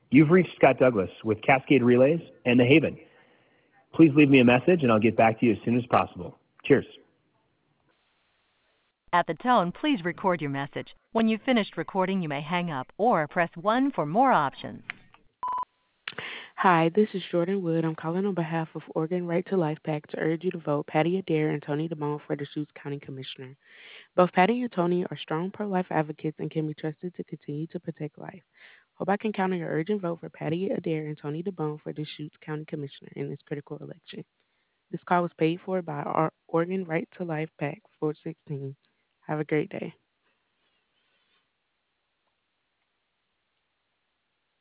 You've reached Scott Douglas with Cascade Relays and The Haven. Please leave me a message and I'll get back to you as soon as possible. Cheers. At the tone, please record your message. When you've finished recording, you may hang up or press 1 for more options. Hi, this is Jordan Wood. I'm calling on behalf of Oregon Right to Life PAC to urge you to vote Patty Adair and Tony DeBone for the Deschutes County Commissioner. Both Patty and Tony are strong pro-life advocates and can be trusted to continue to protect life. Hope I can count on your urgent vote for Patty Adair and Tony DeBone for the Deschutes County Commissioner in this critical election. This call was paid for by our Oregon Right to Life PAC 416. Have a great day.